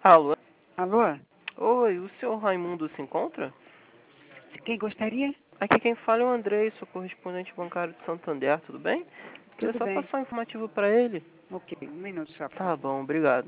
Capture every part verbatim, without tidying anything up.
Alô? Alô? Oi, o senhor Raimundo se encontra? Quem gostaria? Aqui quem fala é o Andrei, sou correspondente bancário de Santander, tudo bem? Queria Tudo só bem. passar um informativo para ele. Ok, um minuto só, por Tá favor. bom, obrigado.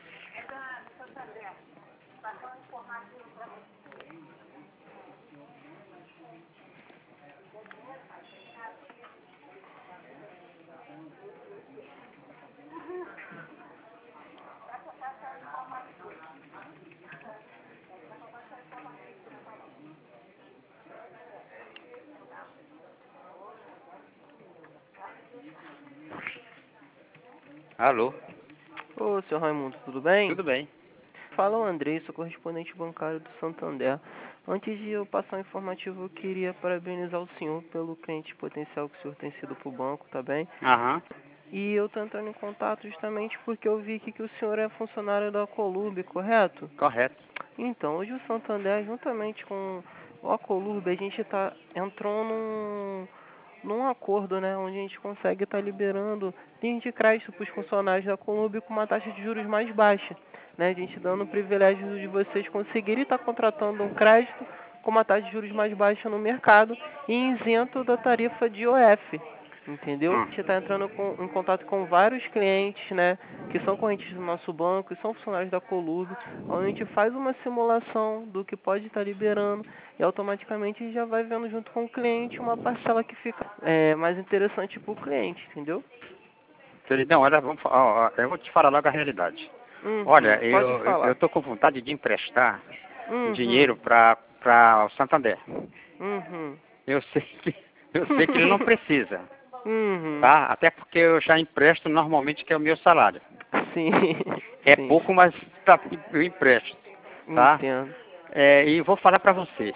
Alô, Ô, senhor Raimundo, tudo bem? tudo bem? Fala o Andrei, sou correspondente bancário do Santander. Antes de eu passar o informativo, eu queria parabenizar o senhor pelo cliente potencial que o senhor tem sido para o banco, tá bem? Aham, E eu tô entrando em contato justamente porque eu vi aqui que o senhor é funcionário da Colub, correto? correto. Então, hoje o Santander, juntamente com o Acolurb, a gente tá, entrou num, num acordo, né, onde a gente consegue estar liberando linhas de crédito para os funcionários da Acolurb com uma taxa de juros mais baixa, né, a gente dando o privilégio de vocês conseguirem estar contratando um crédito com uma taxa de juros mais baixa no mercado e isento da tarifa de I O F. Entendeu? A Hum. gente está entrando com, em contato com vários clientes, né, que são correntes do nosso banco e são funcionários da Colub, onde a gente faz uma simulação do que pode estar liberando e automaticamente já vai vendo junto com o cliente uma parcela que fica é, mais interessante para o cliente, entendeu? Queridão, olha, vamos, fa- ó, ó, eu vou te falar logo a realidade. Uhum, Olha, pode eu, eu, eu falar. tô com vontade de emprestar Uhum, dinheiro para para o Santander. uhum, Eu sei que eu sei que ele não precisa, uhum, tá? Até porque eu já empresto normalmente que é o meu salário. sim, É sim, pouco, mas tá, eu empresto, tá? entendo. É, e vou falar para você.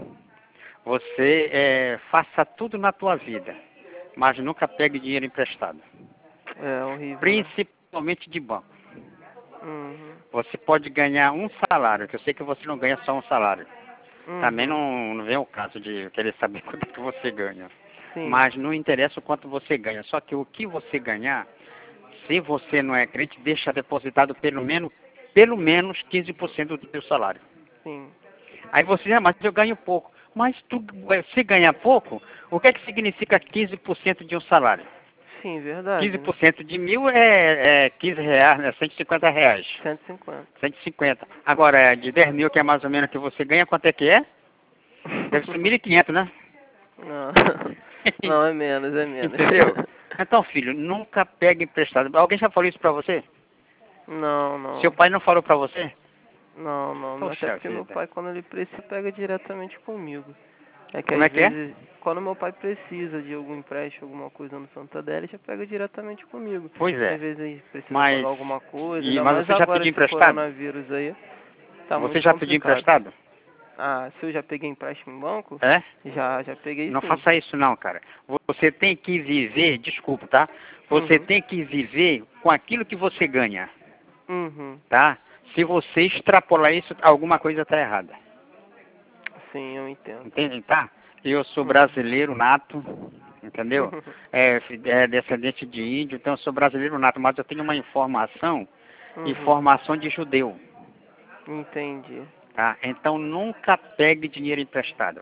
Você é, faça tudo na tua vida, mas nunca pegue dinheiro emprestado. É horrível, né? Principalmente de banco. Uhum, Você pode ganhar um salário, que eu sei que você não ganha só um salário. Também uhum, não, não vem o caso de querer saber quanto que você ganha. sim, Mas não interessa o quanto você ganha. Só que o que você ganhar, se você não é crente, deixa depositado pelo menos, pelo menos quinze por cento do seu salário. sim, Aí você, ah, mas eu ganho pouco. Mas tu, se ganhar pouco, o que é que significa quinze por cento de um salário? sim, verdade, quinze né? por cento de mil é, é quinze reais, né? cento e cinquenta reais. cento e cinquenta. cento e cinquenta. Agora, de dez mil, que é mais ou menos que você ganha, quanto é que é? Deve ser mil e quinhentos, né? Não, não, é menos, é menos. Entendeu? Então, filho, nunca pegue emprestado. Alguém já falou isso pra você? Não, Seu não, pai não falou pra você? não, não. Até Poxa porque meu vida. pai, quando ele precisa, pega diretamente comigo. É que Como é às que é? vezes, quando meu pai precisa de algum empréstimo, alguma coisa no Santander, ele já pega diretamente comigo. Pois Às é. vezes ele precisa Mas, pagar alguma coisa, e, ainda mas mais você já agora pediu esse emprestado? coronavírus aí, tá Você muito já pediu complicado. emprestado? Ah, se eu já peguei empréstimo em banco? É? Já, já peguei Não sim. faça isso não, cara. Você tem que viver, desculpa, tá? Você Uhum, tem que viver com aquilo que você ganha, uhum, tá? Se você extrapolar isso, alguma coisa está errada. sim, eu entendo. Entende, tá? Eu sou Uhum. brasileiro nato, entendeu? É, fi- é descendente de índio, então eu sou brasileiro nato, mas eu tenho uma informação, Uhum, informação de judeu, entendi. tá? Então nunca pegue dinheiro emprestado,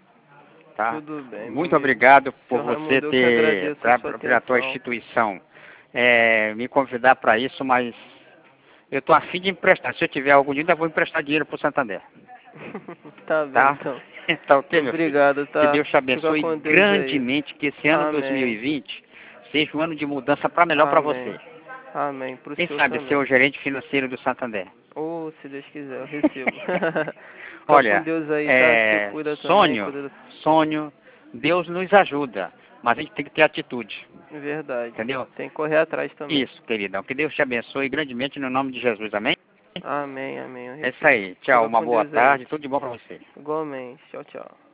tá? Tudo bem, meu Muito amigo. obrigado por Seu você Raimundo, eu que ter, agradeço a sua para a tua atenção. instituição, é, me convidar para isso, mas eu estou afim de emprestar. Se eu tiver algum dinheiro, eu vou emprestar dinheiro para o Santander, Tá bem, tá? então. Tá ok, meu filho? Obrigado, Que tá? Deus te Fica abençoe com Deus aí. grandemente, que esse ano Amém. dois mil e vinte seja um ano de mudança para melhor para Amém. você. Amém. Pro Quem senhor sabe ser o também. gerente financeiro do Santander. Ou, se Deus quiser, eu recebo. Fica com Olha, Deus aí, tá? Se é, cuida também, sonho, cuida. sonho, Deus nos ajuda, mas a gente tem que ter atitude, Verdade. entendeu? Tem que correr atrás também. Isso, queridão. Que Deus te abençoe grandemente no nome de Jesus, amém? Amém, amém. Eu É isso recebo. aí. Tchau, Fica uma com boa Deus aí. tarde, tudo de bom para você. Igualmente. Tchau, tchau.